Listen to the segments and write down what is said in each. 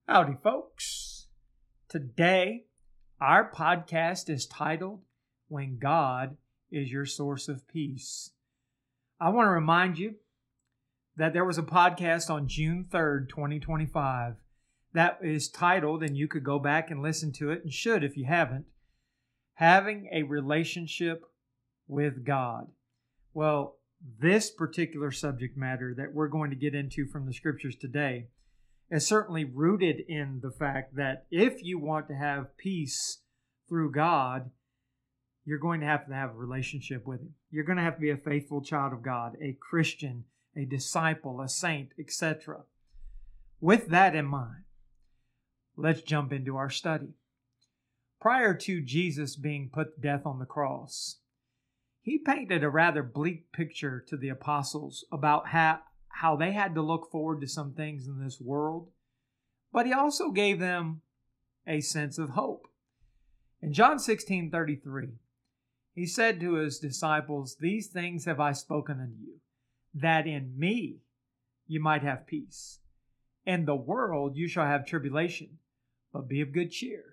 Howdy, folks. Today, our podcast is titled, When God is Your Source of Peace. I want to remind you that there was a podcast on June 3rd, 2025 that is titled, and you could go back and listen to it, and should if you haven't, Having a Relationship with God. Well, this particular subject matter that we're going to get into from the scriptures today is certainly rooted in the fact that if you want to have peace through God, you're going to have a relationship with Him. You're going to have to be a faithful child of God, a Christian, a disciple, a saint, etc. With that in mind, let's jump into our study. Prior to Jesus being put to death on the cross, He painted a rather bleak picture to the apostles about how they had to look forward to some things in this world, but He also gave them a sense of hope. In John 16:33, He said to His disciples, "These things have I spoken unto you, that in me you might have peace. In the world you shall have tribulation, but be of good cheer.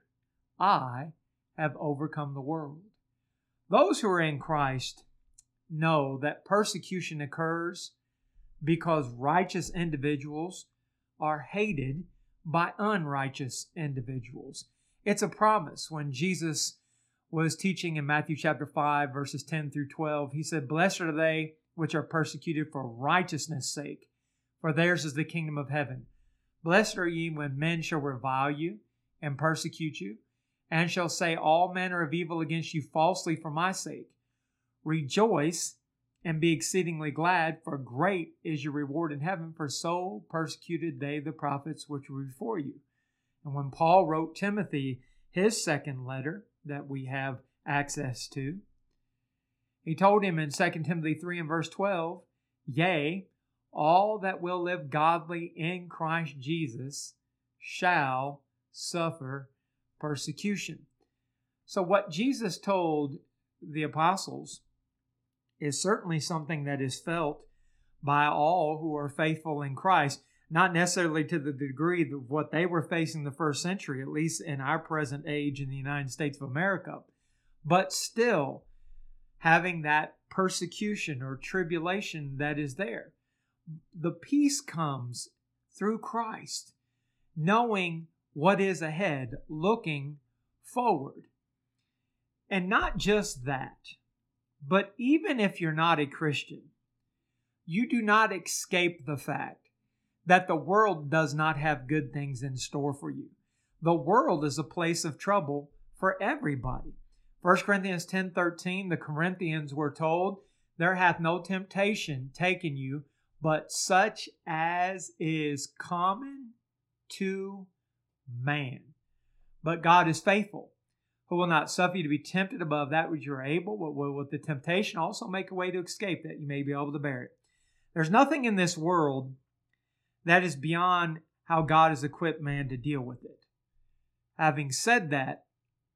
I have overcome the world." Those who are in Christ know that persecution occurs because righteous individuals are hated by unrighteous individuals. It's a promise. When Jesus was teaching in Matthew chapter 5, verses 10 through 12, He said, "Blessed are they which are persecuted for righteousness' sake, for theirs is the kingdom of heaven. Blessed are ye when men shall revile you and persecute you, and shall say all manner of evil against you falsely for my sake. Rejoice and be exceedingly glad, for great is your reward in heaven, for so persecuted they the prophets which were before you." And when Paul wrote Timothy his second letter that we have access to, he told him in 2 Timothy 3 and verse 12, "Yea, all that will live godly in Christ Jesus shall suffer persecution." So what Jesus told the apostles is certainly something that is felt by all who are faithful in Christ, not necessarily to the degree of what they were facing the first century, at least in our present age in the United States of America, but still having that persecution or tribulation that is there. The peace comes through Christ, knowing what is ahead, looking forward. And not just that, but even if you're not a Christian, you do not escape the fact that the world does not have good things in store for you. The world is a place of trouble for everybody. 1 Corinthians 10:13, the Corinthians were told, "There hath no temptation taken you, but such as is common to man. But God is faithful, who will not suffer you to be tempted above that which you are able, but will with the temptation also make a way to escape, that you may be able to bear it." There's nothing in this world that is beyond how God has equipped man to deal with it. Having said that,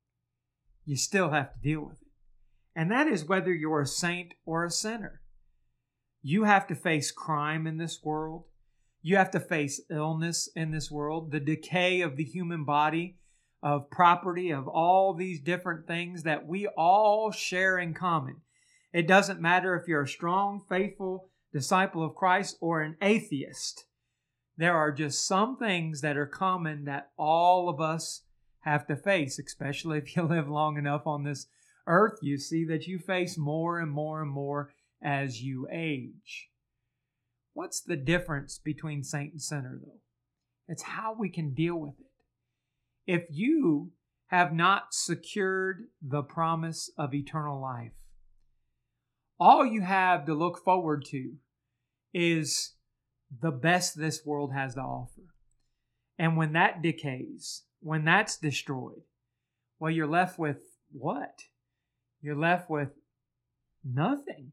you still have to deal with it. And that is whether you're a saint or a sinner. You have to face crime in this world. You have to face illness in this world, the decay of the human body, of property, of all these different things that we all share in common. It doesn't matter if you're a strong, faithful disciple of Christ or an atheist. There are just some things that are common that all of us have to face, especially if you live long enough on this earth. You see that you face more and more and more as you age. What's the difference between saint and sinner, though? It's how we can deal with it. If you have not secured the promise of eternal life, all you have to look forward to is the best this world has to offer. And when that decays, when that's destroyed, well, you're left with what? You're left with nothing.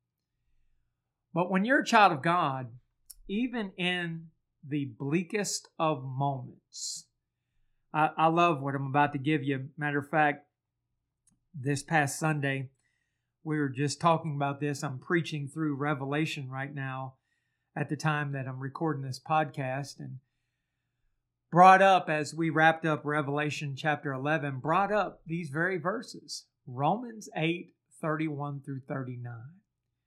But when you're a child of God, even in the bleakest of moments, I love what I'm about to give you. Matter of fact, this past Sunday, we were just talking about this. I'm preaching through Revelation right now at the time that I'm recording this podcast. And brought up, as we wrapped up Revelation chapter 11, brought up these very verses. Romans 8:31 through 39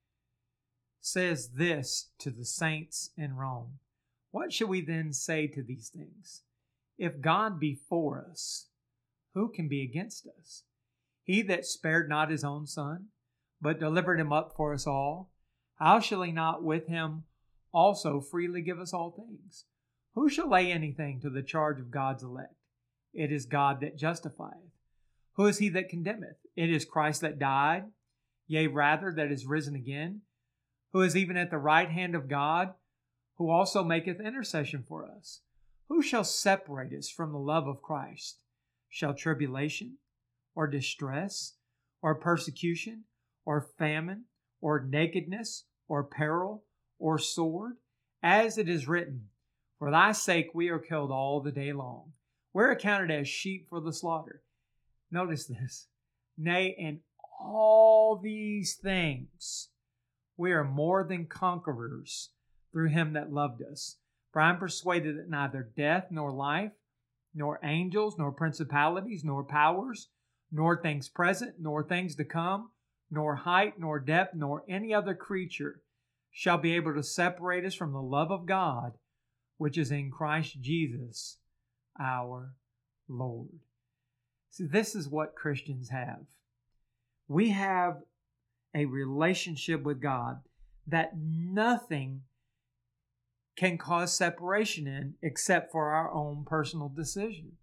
says this to the saints in Rome. What shall we then say to these things? If God be for us, who can be against us? He that spared not his own Son, but delivered him up for us all, how shall he not with him also freely give us all things? Who shall lay anything to the charge of God's elect? It is God that justifieth. Who is he that condemneth? It is Christ that died, yea, rather, that is risen again, who is even at the right hand of God, who also maketh intercession for us. Who shall separate us from the love of Christ? Shall tribulation, or distress, or persecution, or famine, or nakedness, or peril, or sword? As it is written, for thy sake we are killed all the day long. We're accounted as sheep for the slaughter. Notice this. Nay, in all these things we are more than conquerors through him that loved us. For I am persuaded that neither death nor life, nor angels, nor principalities, nor powers, nor things present, nor things to come, nor height, nor depth, nor any other creature shall be able to separate us from the love of God, which is in Christ Jesus our Lord. See, this is what Christians have. We have a relationship with God that nothing can cause separation in except for our own personal decisions.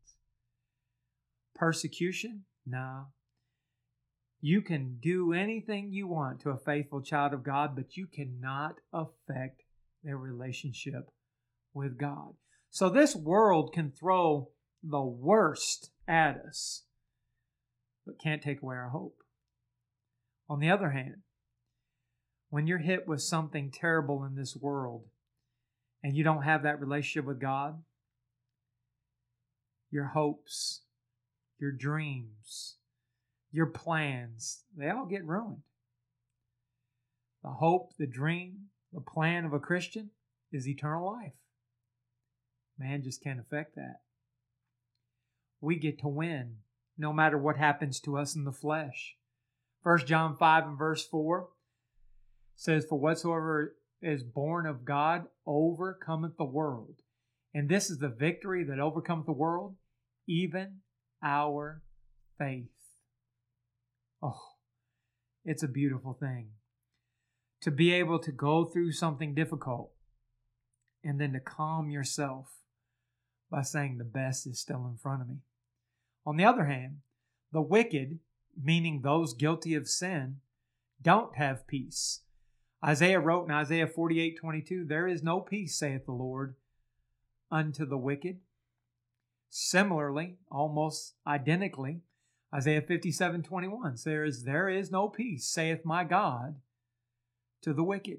Persecution? No. You can do anything you want to a faithful child of God, but you cannot affect their relationship with God. So this world can throw the worst at us, but can't take away our hope. On the other hand, when you're hit with something terrible in this world and you don't have that relationship with God, your hopes, your dreams, your plans, they all get ruined. The hope, the dream, the plan of a Christian is eternal life. Man just can't affect that. We get to win no matter what happens to us in the flesh. 1 John 5 and verse 4 says, for whatsoever is born of God overcometh the world. And this is the victory that overcometh the world, even our faith. Oh, it's a beautiful thing to be able to go through something difficult and then to calm yourself by saying the best is still in front of me. On the other hand, the wicked, meaning those guilty of sin, don't have peace. Isaiah wrote in Isaiah 48:22, there is no peace, saith the Lord, unto the wicked. Similarly, almost identically, Isaiah 57:21 says, there is no peace, saith my God, to the wicked.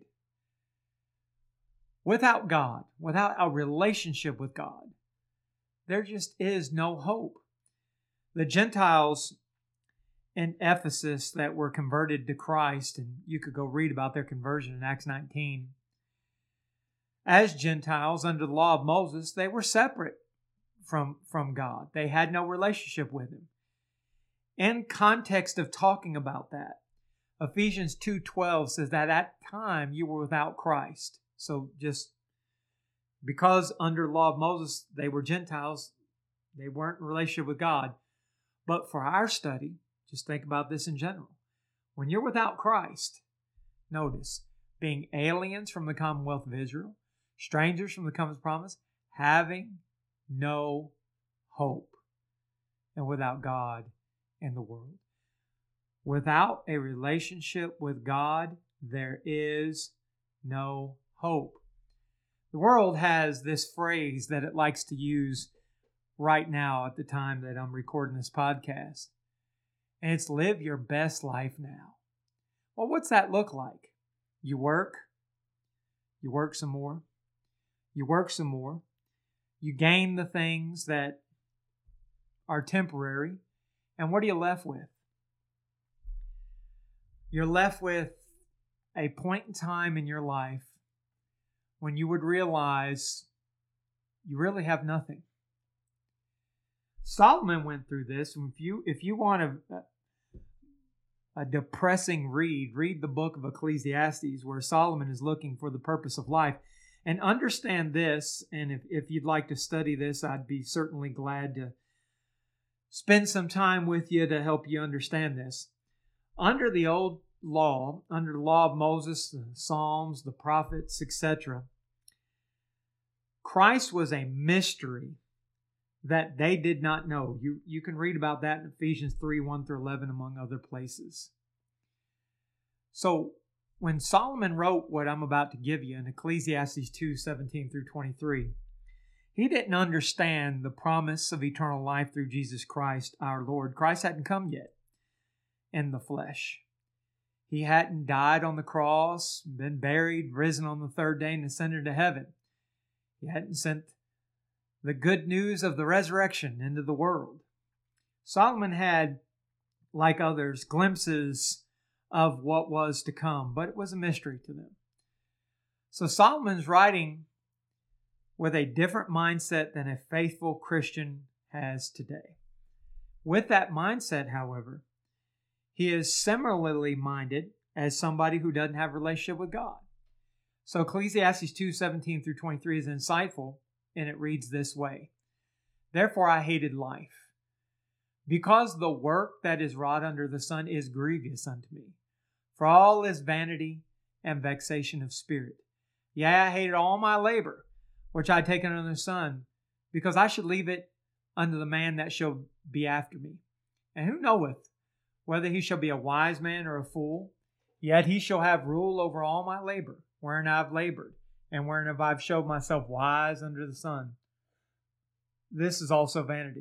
Without God, without a relationship with God, there just is no hope. The Gentiles in Ephesus that were converted to Christ, and you could go read about their conversion in Acts 19. As Gentiles under the law of Moses, they were separate from God. They had no relationship with him. In context of talking about that, Ephesians 2:12 says that at that time you were without Christ. So just because under the law of Moses they were Gentiles, they weren't in relationship with God. But for our study, just think about this in general. When you're without Christ, notice, being aliens from the commonwealth of Israel, strangers from the covenant promise, having no hope, and without God in the world. Without a relationship with God, there is no hope. The world has this phrase that it likes to use right now at the time that I'm recording this podcast. And it's live your best life now. Well, what's that look like? You work some more, you gain the things that are temporary, and what are you left with? You're left with a point in time in your life when you would realize you really have nothing. Solomon went through this. If you want a depressing read the book of Ecclesiastes, where Solomon is looking for the purpose of life. And understand this, and if you'd like to study this, I'd be certainly glad to spend some time with you to help you understand this. Under the old law, under the law of Moses, the Psalms, the prophets, etc., Christ was a mystery that they did not know. You can read about that in Ephesians 3, 1 through 11, among other places. So when Solomon wrote what I'm about to give you in Ecclesiastes 2, 17 through 23, he didn't understand the promise of eternal life through Jesus Christ, our Lord. Christ hadn't come yet in the flesh. He hadn't died on the cross, been buried, risen on the third day, and ascended to heaven. He hadn't sent the good news of the resurrection into the world. Solomon had, like others, glimpses of what was to come, but it was a mystery to them. So Solomon's writing with a different mindset than a faithful Christian has today. With that mindset, however, he is similarly minded as somebody who doesn't have a relationship with God. So Ecclesiastes 2, 17 through 23 is insightful, and it reads this way. Therefore I hated life, because the work that is wrought under the sun is grievous unto me. For all is vanity and vexation of spirit. Yea, I hated all my labor, which I had taken under the sun, because I should leave it unto the man that shall be after me. And who knoweth whether he shall be a wise man or a fool? Yet he shall have rule over all my labor, wherein I have labored, and wherein have I showed myself wise under the sun. This is also vanity.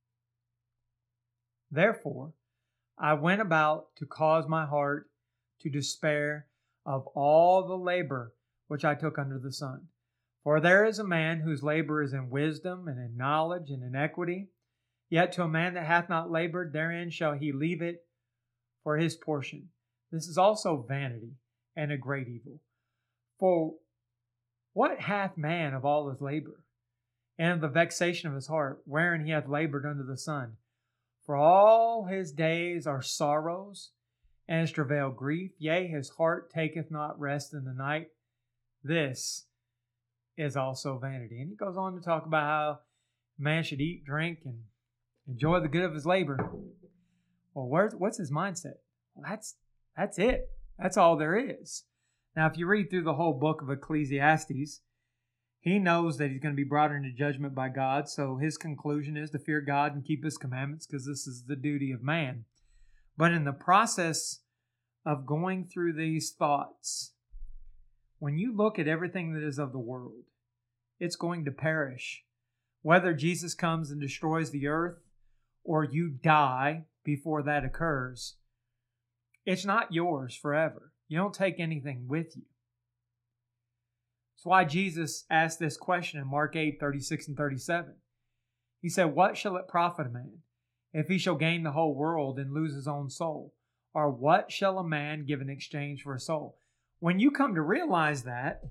Therefore, I went about to cause my heart to despair of all the labor which I took under the sun. For there is a man whose labor is in wisdom and in knowledge and in equity. Yet to a man that hath not labored therein shall he leave it for his portion. This is also vanity and a great evil. For what hath man of all his labor, and of the vexation of his heart, wherein he hath labored under the sun? For all his days are sorrows, and his travail grief. Yea, his heart taketh not rest in the night. This is also vanity. And he goes on to talk about how man should eat, drink, and enjoy the good of his labor. Well, what's his mindset? Well, that's it. That's all there is. Now, if you read through the whole book of Ecclesiastes, he knows that he's going to be brought into judgment by God, so his conclusion is to fear God and keep his commandments, because this is the duty of man. But in the process of going through these thoughts, when you look at everything that is of the world, it's going to perish. Whether Jesus comes and destroys the earth or you die before that occurs, it's not yours forever. You don't take anything with you. That's why Jesus asked this question in Mark 8, 36 and 37. He said, what shall it profit a man if he shall gain the whole world and lose his own soul? Or what shall a man give in exchange for a soul? When you come to realize that,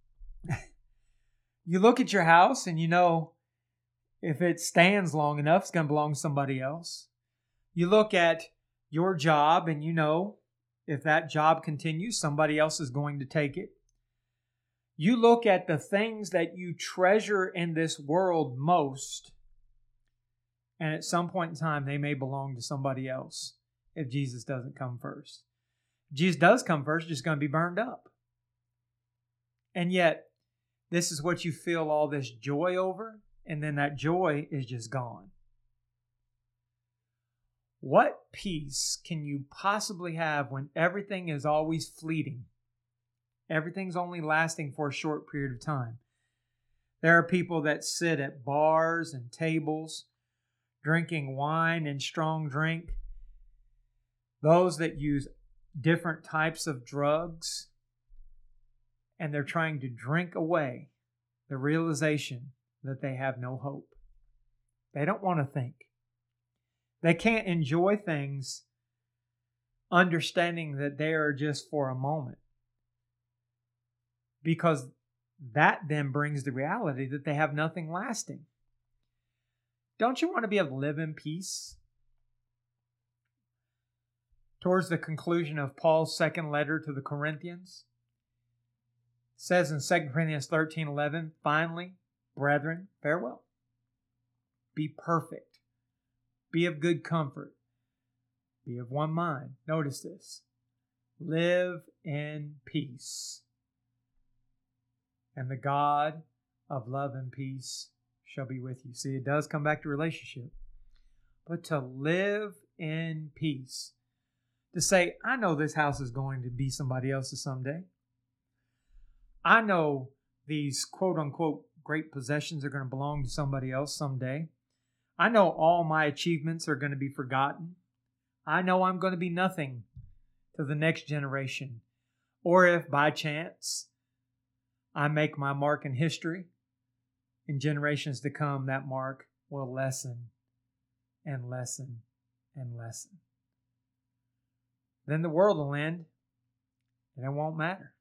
you look at your house and you know if it stands long enough, it's going to belong to somebody else. You look at your job and you know if that job continues, somebody else is going to take it. You look at the things that you treasure in this world most, and at some point in time, they may belong to somebody else if Jesus doesn't come first. If Jesus does come first, it's just going to be burned up. And yet, this is what you feel all this joy over, and then that joy is just gone. What peace can you possibly have when everything is always fleeting? Everything's only lasting for a short period of time. There are people that sit at bars and tables, drinking wine and strong drink. Those that use different types of drugs, and they're trying to drink away the realization that they have no hope. They don't want to think. They can't enjoy things understanding that they are just for a moment. Because that then brings the reality that they have nothing lasting. Don't you want to be able to live in peace? Towards the conclusion of Paul's second letter to the Corinthians, it says in 2 Corinthians 13:11, finally, brethren, farewell. Be perfect. Be of good comfort. Be of one mind. Notice this. Live in peace. And the God of love and peace shall be with you. See, it does come back to relationship. But to live in peace. To say, I know this house is going to be somebody else's someday. I know these quote-unquote great possessions are going to belong to somebody else someday. I know all my achievements are going to be forgotten. I know I'm going to be nothing to the next generation. Or if by chance I make my mark in history, in generations to come, that mark will lessen and lessen and lessen. Then the world will end and it won't matter.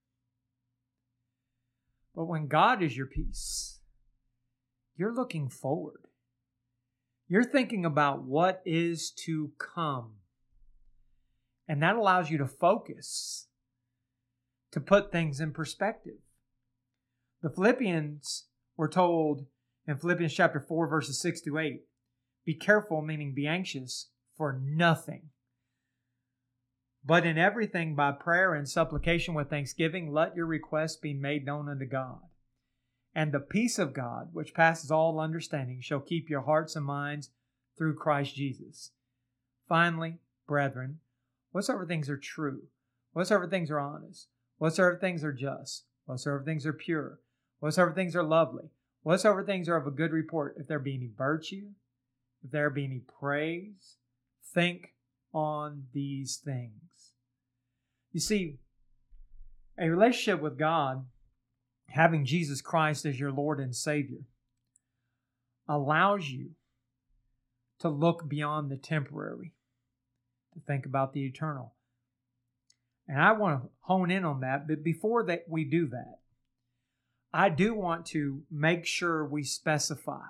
But when God is your peace, you're looking forward. You're thinking about what is to come. And that allows you to focus, to put things in perspective. The Philippians were told in Philippians chapter 4, verses 6 to 8, be careful, meaning be anxious, for nothing. But in everything by prayer and supplication with thanksgiving, let your requests be made known unto God. And the peace of God, which passes all understanding, shall keep your hearts and minds through Christ Jesus. Finally, brethren, whatsoever things are true, whatsoever things are honest, whatsoever things are just, whatsoever things are pure, whatsoever things are lovely, whatsoever things are of a good report, if there be any virtue, if there be any praise, think on these things. You see, a relationship with God, having Jesus Christ as your Lord and Savior, allows you to look beyond the temporary, to think about the eternal. And I want to hone in on that, but before that we do that, I do want to make sure we specify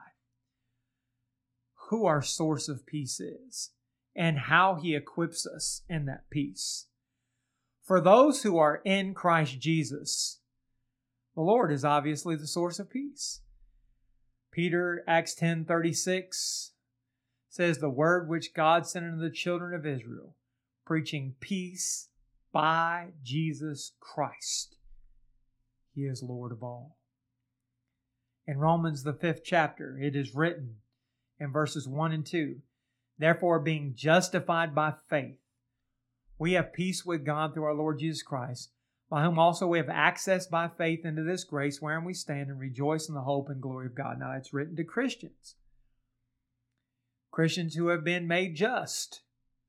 who our source of peace is and how He equips us in that peace. For those who are in Christ Jesus, the Lord is obviously the source of peace. Peter, Acts 10:36 says, the word which God sent unto the children of Israel, preaching peace by Jesus Christ. He is Lord of all. In Romans, the 5th chapter, it is written in verses 1 and 2, therefore, being justified by faith, we have peace with God through our Lord Jesus Christ, by whom also we have access by faith into this grace wherein we stand and rejoice in the hope and glory of God. Now, it's written to Christians. Christians who have been made just,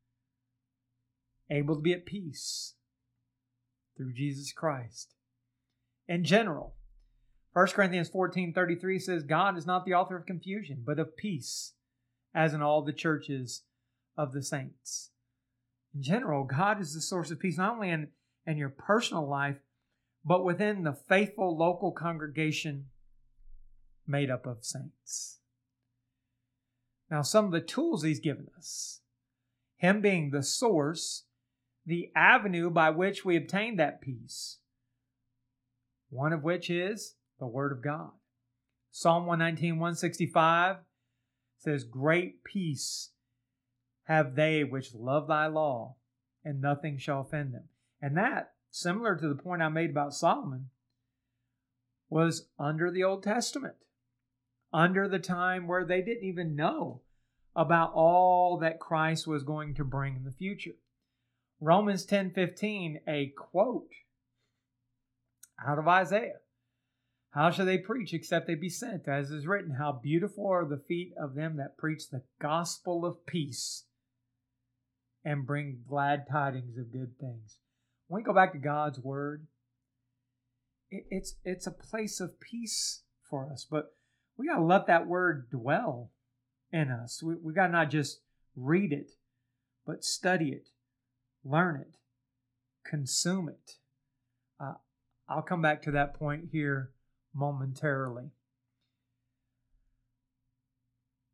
able to be at peace through Jesus Christ. In general, 1 Corinthians 14:33 says, God is not the author of confusion, but of peace, as in all the churches of the saints. In general, God is the source of peace, not only in your personal life, but within the faithful local congregation made up of saints. Now, some of the tools He's given us, Him being the source, the avenue by which we obtain that peace, one of which is the Word of God. Psalm 119, 165 says, great peace have they which love thy law, and nothing shall offend them. And that, similar to the point I made about Solomon, was under the Old Testament, under the time where they didn't even know about all that Christ was going to bring in the future. Romans 10:15, a quote out of Isaiah. How shall they preach except they be sent? As is written, how beautiful are the feet of them that preach the gospel of peace and bring glad tidings of good things. When we go back to God's Word, it's a place of peace for us. But we got to let that Word dwell in us. We got to not just read it, but study it, learn it, consume it. I'll come back to that point here momentarily.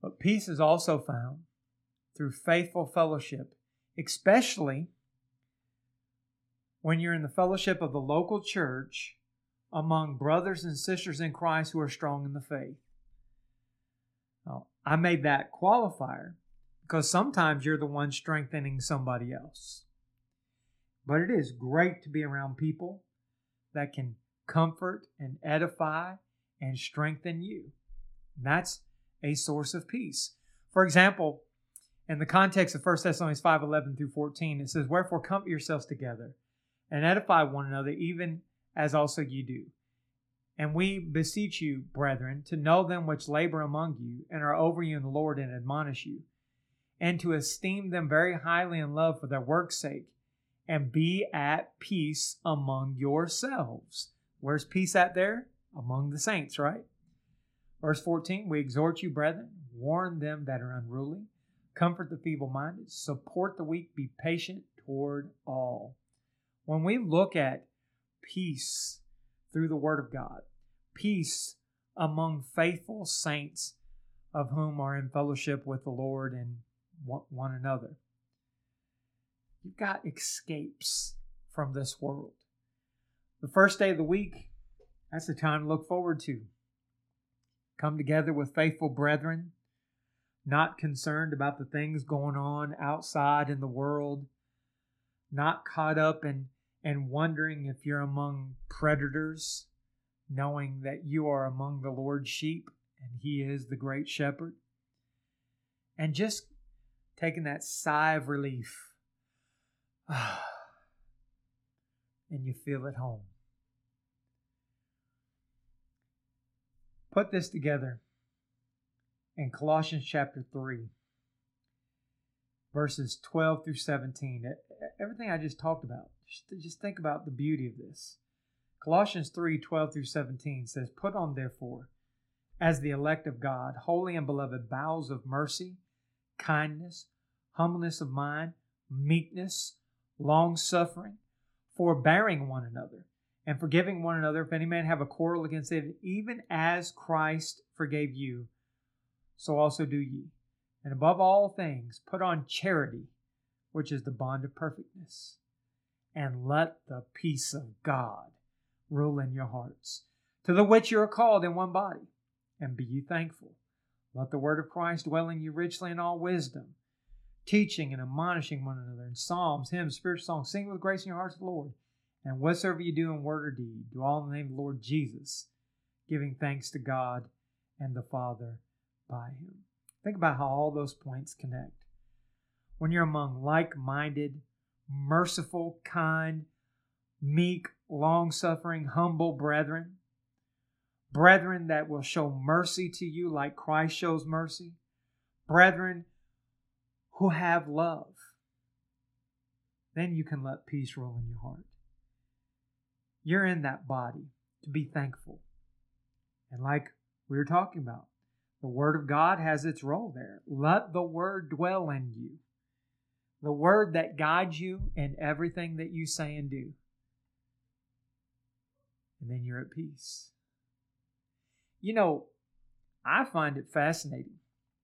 But peace is also found through faithful fellowship, especially when you're in the fellowship of the local church among brothers and sisters in Christ who are strong in the faith. Now, I made that qualifier because sometimes you're the one strengthening somebody else. But it is great to be around people that can comfort and edify and strengthen you. And that's a source of peace. For example, in the context of 1 Thessalonians 5:11 through 14, it says, "Wherefore comfort yourselves together and edify one another, even as also ye do. And we beseech you, brethren, to know them which labor among you and are over you in the Lord and admonish you, and to esteem them very highly in love for their work's sake, and be at peace among yourselves." Where's peace at there? Among the saints, right? Verse 14, "We exhort you, brethren, warn them that are unruly, comfort the feeble-minded, support the weak, be patient toward all." When we look at peace through the Word of God, peace among faithful saints of whom are in fellowship with the Lord and one another, you've got escapes from this world. The first day of the week, that's the time to look forward to. Come together with faithful brethren, not concerned about the things going on outside in the world, not caught up in wondering if you're among predators, knowing that you are among the Lord's sheep and He is the great shepherd. And just taking that sigh of relief. And you feel at home. Put this together in Colossians chapter 3, verses 12 through 17. Everything I just talked about, just think about the beauty of this. Colossians 3, 12 through 17 says, "Put on therefore, as the elect of God, holy and beloved, bowels of mercy, kindness, humbleness of mind, meekness, long-suffering, forbearing one another, and forgiving one another if any man have a quarrel against it, even as Christ forgave you, so also do ye. And above all things, put on charity, which is the bond of perfectness. And let the peace of God rule in your hearts, to the which you are called in one body. And be ye thankful. Let the word of Christ dwell in you richly in all wisdom, teaching and admonishing one another in psalms, hymns, spiritual songs, singing with grace in your hearts to the Lord. And whatsoever you do in word or deed, do all in the name of the Lord Jesus, giving thanks to God and the Father by Him." Think about how all those points connect. When you're among like-minded, merciful, kind, meek, long-suffering, humble brethren, brethren that will show mercy to you like Christ shows mercy, brethren who have love, then you can let peace rule in your heart. You're in that body to be thankful. And like we were talking about, the Word of God has its role there. Let the Word dwell in you. The Word that guides you in everything that you say and do. And then you're at peace. You know, I find it fascinating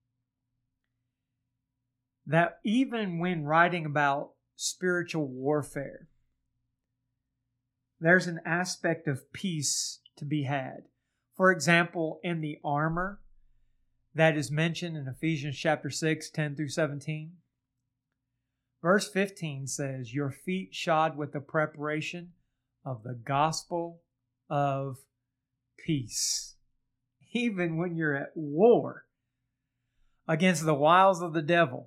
that even when writing about spiritual warfare, there's an aspect of peace to be had. For example, in the armor that is mentioned in Ephesians chapter 6, 10 through 17, verse 15 says, "Your feet shod with the preparation of the gospel of peace." Even when you're at war against the wiles of the devil,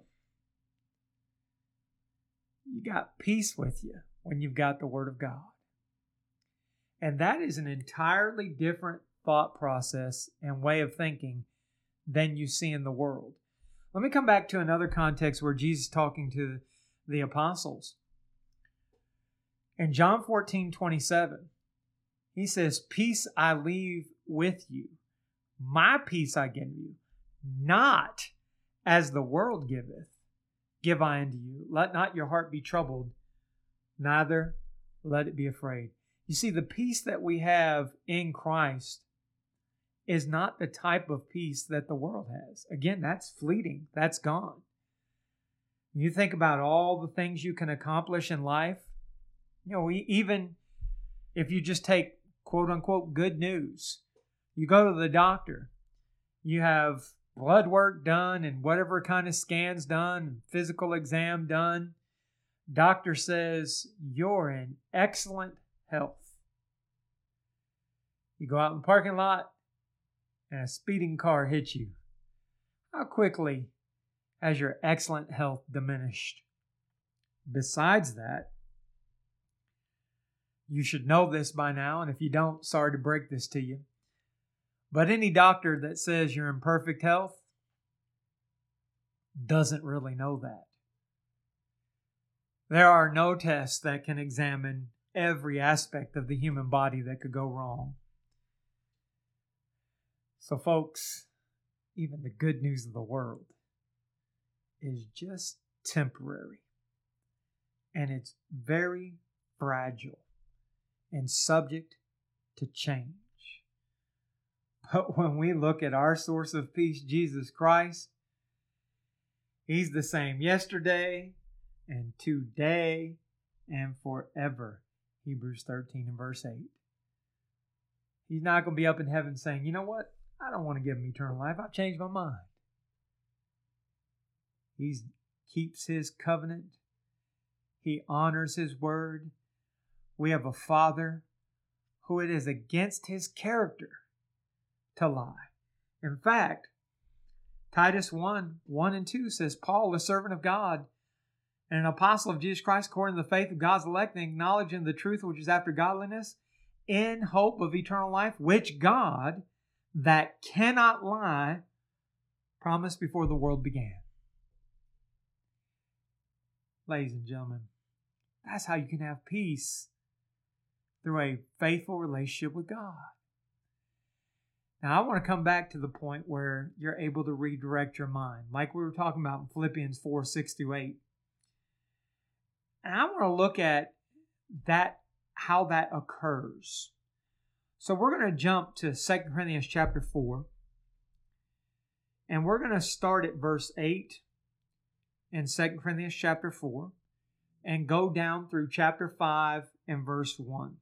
you got peace with you when you've got the Word of God. And that is an entirely different thought process and way of thinking than you see in the world. Let me come back to another context where Jesus is talking to the apostles. In John 14:27, He says, "Peace I leave with you. My peace I give you. Not as the world giveth, give I unto you. Let not your heart be troubled, neither let it be afraid." You see, the peace that we have in Christ is not the type of peace that the world has. Again, that's fleeting. That's gone. You think about all the things you can accomplish in life. Even if you just take quote unquote good news, you go to the doctor, you have blood work done and whatever kind of scans done, physical exam done. Doctor says you're in excellent health. You go out in the parking lot and a speeding car hits you. How quickly has your excellent health diminished? Besides that, you should know this by now, and if you don't, sorry to break this to you. But any doctor that says you're in perfect health doesn't really know that. There are no tests that can examine every aspect of the human body that could go wrong. So folks, even the good news of the world is just temporary. And it's very fragile and subject to change. But when we look at our source of peace, Jesus Christ, He's the same yesterday and today and forever. Hebrews 13 and verse 8. He's not going to be up in heaven saying, you know what? I don't want to give him eternal life. I've changed my mind. He keeps His covenant. He honors His word. We have a Father who it is against His character to lie. In fact, Titus 1:1-2 says, Paul, the servant of God and an apostle of Jesus Christ, according to the faith of God's elect, and acknowledging the truth which is after godliness, in hope of eternal life, which God, that cannot lie, promised before the world began. Ladies and gentlemen, that's how you can have peace, through a faithful relationship with God. Now, I want to come back to the point where you're able to redirect your mind, like we were talking about in Philippians 4:6-8. And I want to look at that, how that occurs. So we're going to jump to 2 Corinthians chapter 4. And we're going to start at verse 8 in 2 Corinthians chapter 4 and go down through chapter 5 and verse 1.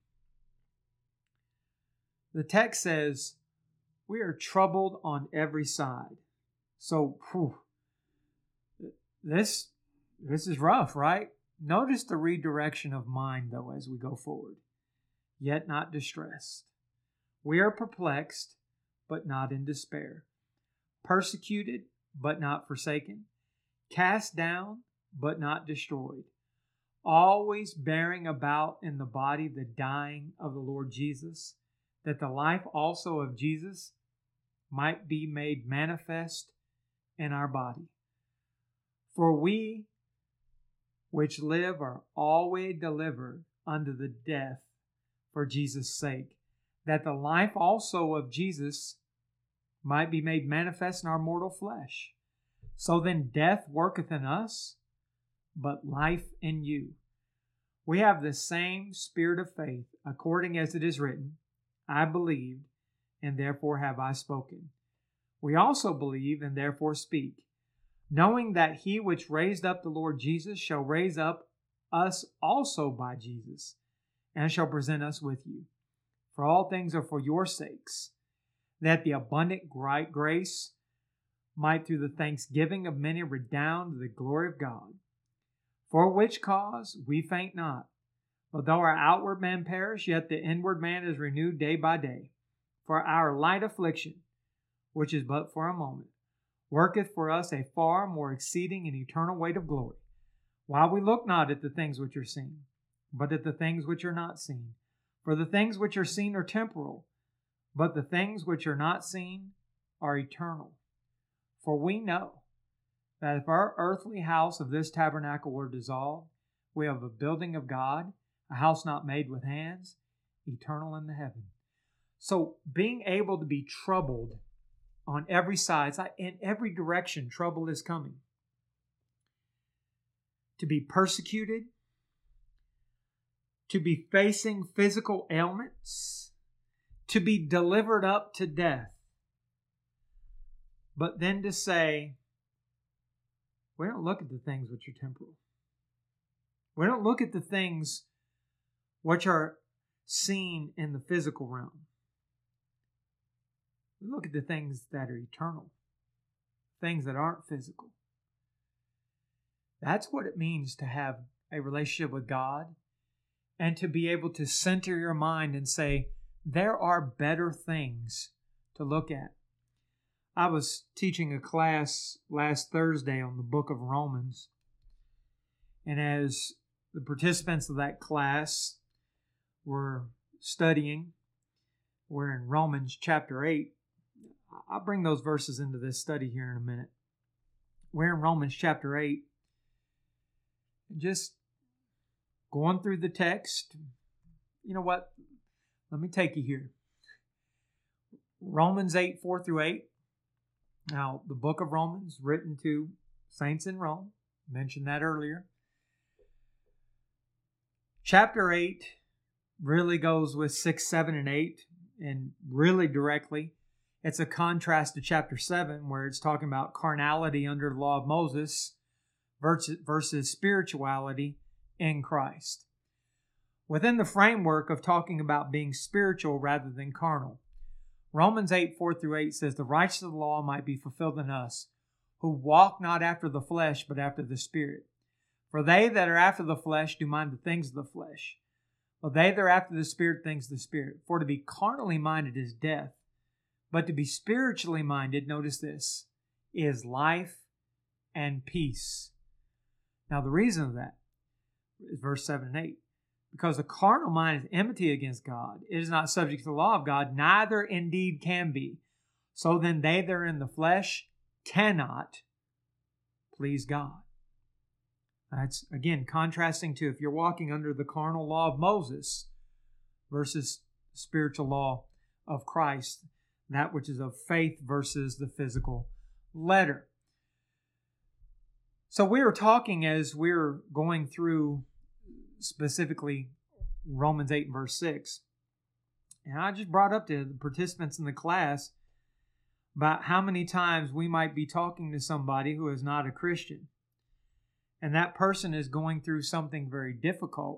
The text says, we are troubled on every side. So, this is rough, right? Notice the redirection of mind, though, as we go forward. Yet not distressed. We are perplexed, but not in despair. Persecuted, but not forsaken. Cast down, but not destroyed. Always bearing about in the body the dying of the Lord Jesus, that the life also of Jesus might be made manifest in our body. For we which live are always delivered unto the death for Jesus' sake, that the life also of Jesus might be made manifest in our mortal flesh. So then death worketh in us, but life in you. We have the same spirit of faith, according as it is written, I believed, and therefore have I spoken. We also believe, and therefore speak, knowing that He which raised up the Lord Jesus shall raise up us also by Jesus, and shall present us with you. For all things are for your sakes, that the abundant grace might through the thanksgiving of many redound to the glory of God. For which cause we faint not, but though our outward man perish, yet the inward man is renewed day by day. For our light affliction, which is but for a moment, worketh for us a far more exceeding and eternal weight of glory, while we look not at the things which are seen, but at the things which are not seen. For the things which are seen are temporal, but the things which are not seen are eternal. For we know that if our earthly house of this tabernacle were dissolved, we have a building of God, a house not made with hands, eternal in the heaven. So being able to be troubled on every side, in every direction, trouble is coming. To be persecuted, to be facing physical ailments, to be delivered up to death. But then to say, we don't look at the things which are temporal. We don't look at the things which are seen in the physical realm. We look at the things that are eternal, things that aren't physical. That's what it means to have a relationship with God and to be able to center your mind and say, there are better things to look at. I was teaching a class last Thursday on the book of Romans, and as the participants of that class were studying, we're in Romans chapter 8. I'll bring those verses into this study here in a minute. We're in Romans chapter 8. Just going through the text. You know what? Let me take you here. Romans 8, 4 through 8. Now, the book of Romans, written to saints in Rome. Mentioned that earlier. Chapter 8 really goes with 6, 7, and 8. And really directly, it's a contrast to chapter 7, where it's talking about carnality under the law of Moses versus spirituality in Christ. Within the framework of talking about being spiritual rather than carnal, Romans 8, 4 through 8 says, the righteousness of the law might be fulfilled in us, who walk not after the flesh, but after the Spirit. For they that are after the flesh do mind the things of the flesh, but they that are after the Spirit, things of the Spirit. For to be carnally minded is death, but to be spiritually minded, notice this, is life and peace. Now the reason of that is verse 7 and 8. Because the carnal mind is enmity against God. It is not subject to the law of God, neither indeed can be. So then they that are in the flesh cannot please God. That's, again, contrasting to if you're walking under the carnal law of Moses versus the spiritual law of Christ, that which is of faith versus the physical letter. So we were talking as we were going through specifically Romans 8 and verse 6. And I just brought up to the participants in the class about how many times we might be talking to somebody who is not a Christian. And that person is going through something very difficult.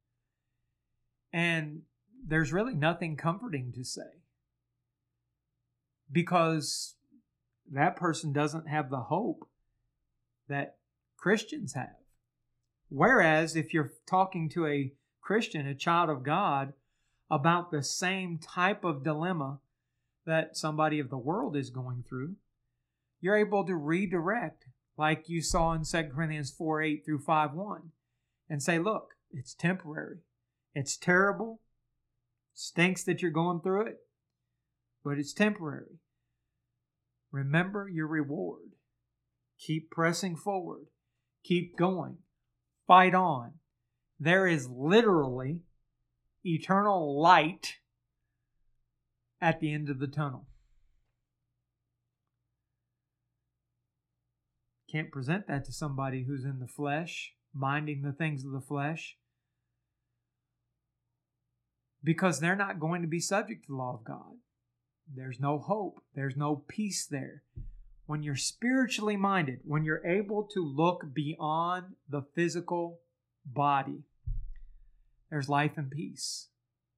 And there's really nothing comforting to say. Because that person doesn't have the hope that Christians have. Whereas if you're talking to a Christian, a child of God, about the same type of dilemma that somebody of the world is going through, you're able to redirect, like you saw in 2 Corinthians 4, 8 through 5, 1, and say, look, it's temporary. It's terrible. Stinks that you're going through it, but it's temporary. Remember your reward. Keep pressing forward. Keep going. Fight on. There is literally eternal light at the end of the tunnel. Can't present that to somebody who's in the flesh, minding the things of the flesh, because they're not going to be subject to the law of God. There's no hope. There's no peace there. When you're spiritually minded, when you're able to look beyond the physical body, there's life and peace.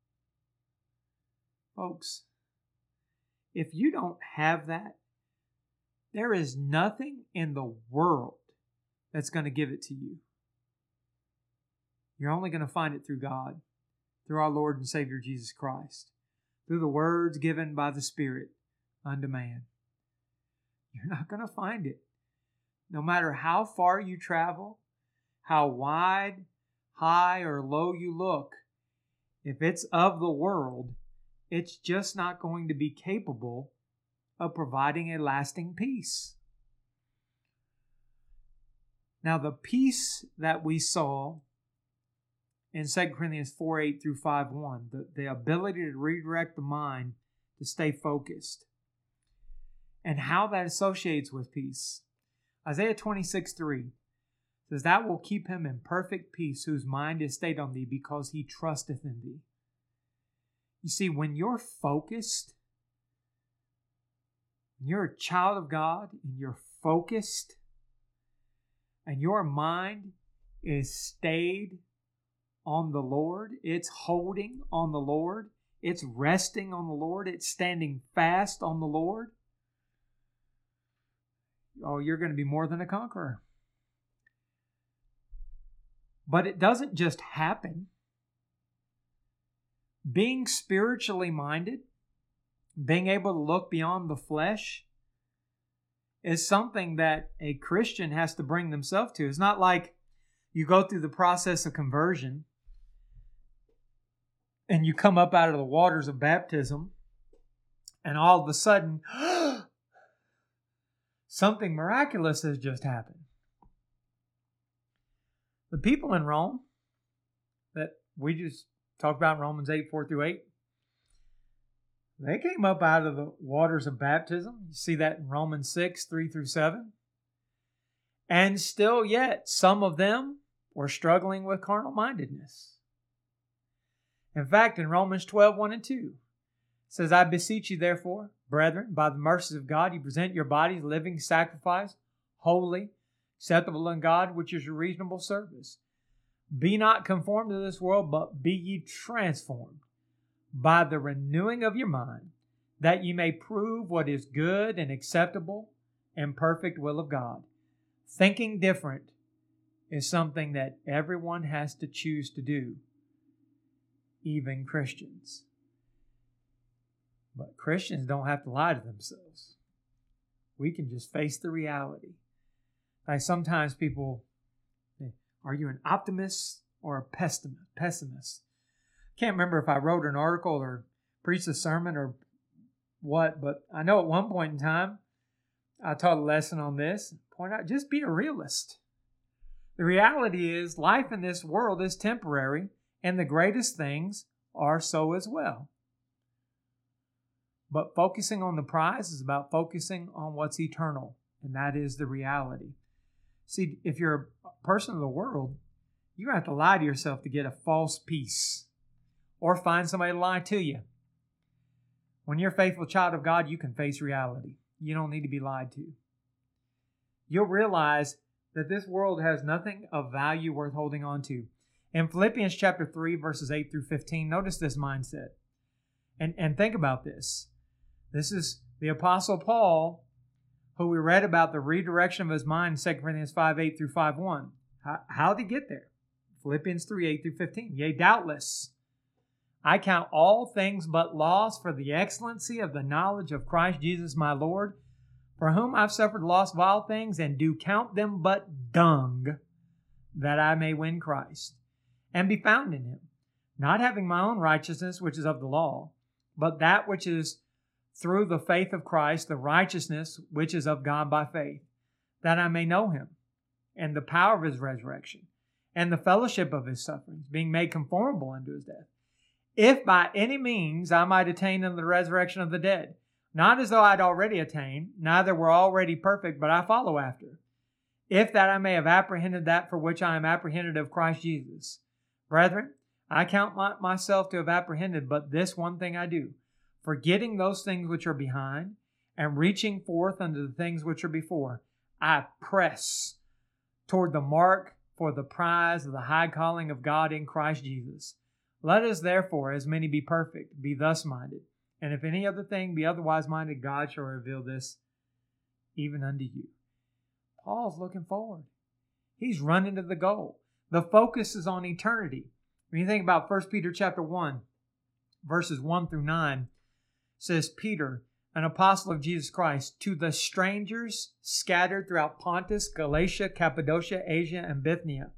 Folks, if you don't have that, there is nothing in the world that's going to give it to you. You're only going to find it through God, through our Lord and Savior Jesus Christ, through the words given by the Spirit unto man. You're not going to find it. No matter how far you travel, how wide, high, or low you look, if it's of the world, it's just not going to be capable of providing a lasting peace. Now, the peace that we saw in 2 Corinthians 4, 8 through 5, 1, the ability to redirect the mind to stay focused, and how that associates with peace. Isaiah 26, 3 says, that will keep him in perfect peace, whose mind is stayed on thee, because he trusteth in thee. You see, when you're focused, you're a child of God and you're focused and your mind is stayed on the Lord, it's holding on the Lord, it's resting on the Lord, it's standing fast on the Lord, oh, you're going to be more than a conqueror. But it doesn't just happen. Being spiritually minded, being able to look beyond the flesh, is something that a Christian has to bring themselves to. It's not like you go through the process of conversion and you come up out of the waters of baptism and all of a sudden something miraculous has just happened. The people in Rome that we just talked about in Romans 8, 4 through 8, they came up out of the waters of baptism. You see that in Romans 6, 3 through 7. And still yet, some of them were struggling with carnal mindedness. In fact, in Romans 12, 1 and 2, it says, I beseech you therefore, brethren, by the mercies of God, you present your bodies living sacrifice, holy, acceptable in God, which is your reasonable service. Be not conformed to this world, but be ye transformed by the renewing of your mind, that ye may prove what is good and acceptable and perfect will of God. Thinking different is something that everyone has to choose to do, even Christians. But Christians don't have to lie to themselves. We can just face the reality. Like sometimes people, are you an optimist or a pessimist? Can't remember if I wrote an article or preached a sermon or what, but I know at one point in time, I taught a lesson on this. Point out, just be a realist. The reality is life in this world is temporary, and the greatest things are so as well. But focusing on the prize is about focusing on what's eternal, and that is the reality. See, if you're a person of the world, you have to lie to yourself to get a false peace or find somebody to lie to you. When you're a faithful child of God, you can face reality. You don't need to be lied to. You'll realize that this world has nothing of value worth holding on to. In Philippians chapter 3, verses 8 through 15, notice this mindset. And think about this. This is the Apostle Paul, who we read about the redirection of his mind in 2 Corinthians 5, 8 through 5, 1. How did he get there? Philippians 3, 8 through 15. Yea, doubtless, I count all things but loss for the excellency of the knowledge of Christ Jesus my Lord, for whom I've suffered loss of all things, and do count them but dung, that I may win Christ, and be found in him, not having my own righteousness, which is of the law, but that which is through the faith of Christ, the righteousness which is of God by faith, that I may know him, and the power of his resurrection, and the fellowship of his sufferings, being made conformable unto his death, if by any means I might attain unto the resurrection of the dead. Not as though I'd already attained, neither were already perfect, but I follow after, if that I may have apprehended that for which I am apprehended of Christ Jesus. Brethren, I count myself to have apprehended, but this one thing I do, forgetting those things which are behind, and reaching forth unto the things which are before, I press toward the mark for the prize of the high calling of God in Christ Jesus. Let us therefore, as many be perfect, be thus minded. And if any other thing be otherwise minded, God shall reveal this even unto you. Paul's looking forward. He's running to the goal. The focus is on eternity. When you think about 1 Peter chapter 1, verses 1 through 9, says, Peter, an apostle of Jesus Christ, to the strangers scattered throughout Pontus, Galatia, Cappadocia, Asia, and Bithynia,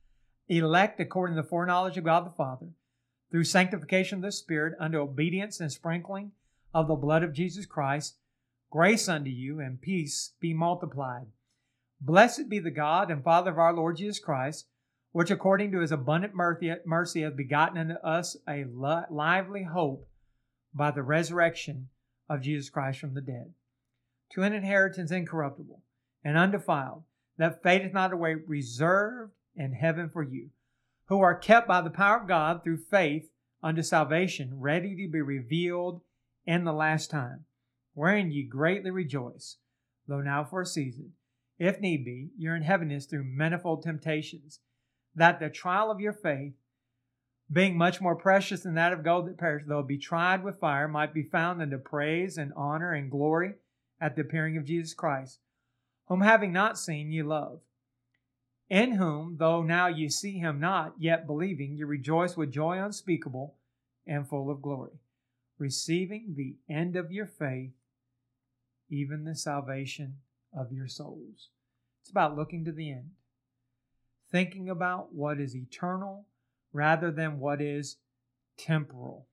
elect according to the foreknowledge of God the Father, through sanctification of the Spirit, unto obedience and sprinkling of the blood of Jesus Christ, grace unto you and peace be multiplied. Blessed be the God and Father of our Lord Jesus Christ, which according to his abundant mercy hath begotten unto us a lively hope by the resurrection of Jesus Christ from the dead, to an inheritance incorruptible and undefiled, that fadeth not away, reserved in heaven for you, who are kept by the power of God through faith unto salvation, ready to be revealed in the last time. wherein ye greatly rejoice, though now for a season, if need be, you're in heaviness through manifold temptations, that the trial of your faith, being much more precious than that of gold that perishes, though it be tried with fire, might be found unto praise and honor and glory at the appearing of Jesus Christ, whom having not seen ye love, in whom, though now ye see him not, yet believing, ye rejoice with joy unspeakable and full of glory, receiving the end of your faith, even the salvation of your souls. It's about looking to the end, thinking about what is eternal rather than what is temporal.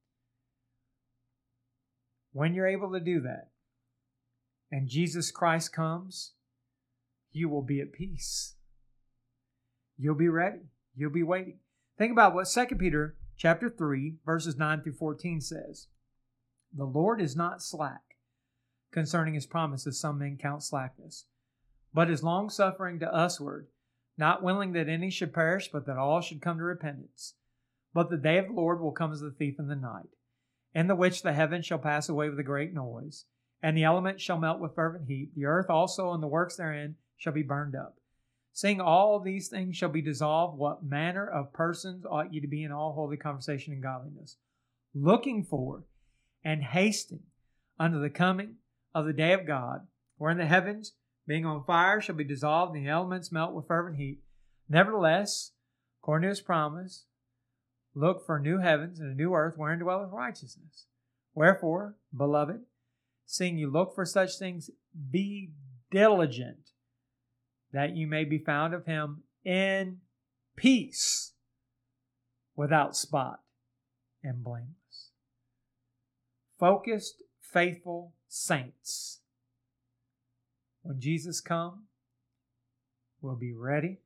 When you're able to do that, and Jesus Christ comes, you will be at peace. You'll be ready. You'll be waiting. Think about what 2 Peter chapter 3, verses 9 through 14 says. The Lord is not slack concerning his promises, some men count slackness, but is longsuffering to usward, not willing that any should perish, but that all should come to repentance. But the day of the Lord will come as a thief in the night, in the which the heavens shall pass away with a great noise, and the elements shall melt with fervent heat. The earth also and the works therein shall be burned up. Seeing all these things shall be dissolved, what manner of persons ought ye to be in all holy conversation and godliness, looking for and hasting unto the coming of the day of God, wherein the heavens, being on fire, shall be dissolved, and the elements melt with fervent heat. Nevertheless, according to his promise, look for new heavens and a new earth, wherein dwelleth righteousness. Wherefore, beloved, seeing you look for such things, be diligent, that you may be found of him in peace, without spot and blameless. Focused, faithful saints, when Jesus comes, will be ready,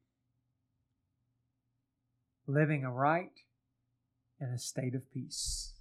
living aright in a state of peace.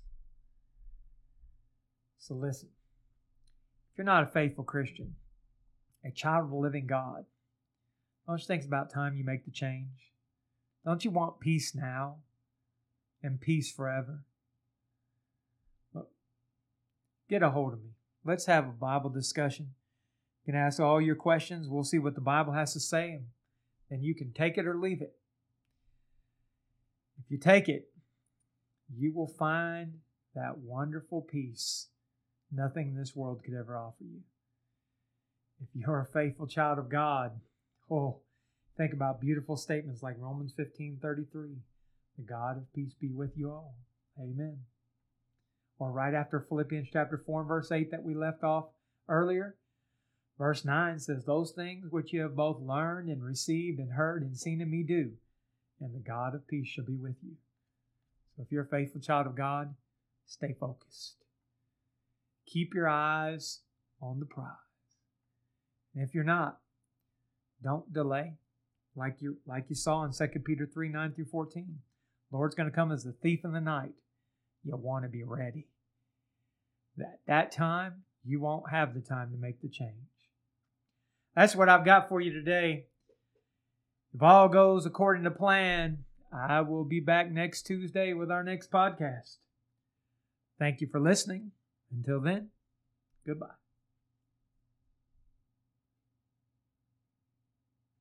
So listen, if you're not a faithful Christian, a child of the living God, don't you think it's about time you make the change? Don't you want peace now and peace forever? Look, get a hold of me. Let's have a Bible discussion. You can ask all your questions. We'll see what the Bible has to say, and then you can take it or leave it. If you take it, you will find that wonderful peace nothing in this world could ever offer you. If you're a faithful child of God, think about beautiful statements like Romans 15:33. The God of peace be with you all. Amen. Or right after Philippians chapter 4 and verse 8 that we left off earlier, verse 9 says, those things which you have both learned and received and heard and seen in me do, and the God of peace shall be with you. So if you're a faithful child of God, stay focused. Keep your eyes on the prize. And if you're not, don't delay. Like you saw in 2 Peter 3, 9 through 14. Lord's going to come as a thief in the night. You'll want to be ready. That time, you won't have the time to make the change. That's what I've got for you today. If all goes according to plan, I will be back next Tuesday with our next podcast. Thank you for listening. Until then, goodbye.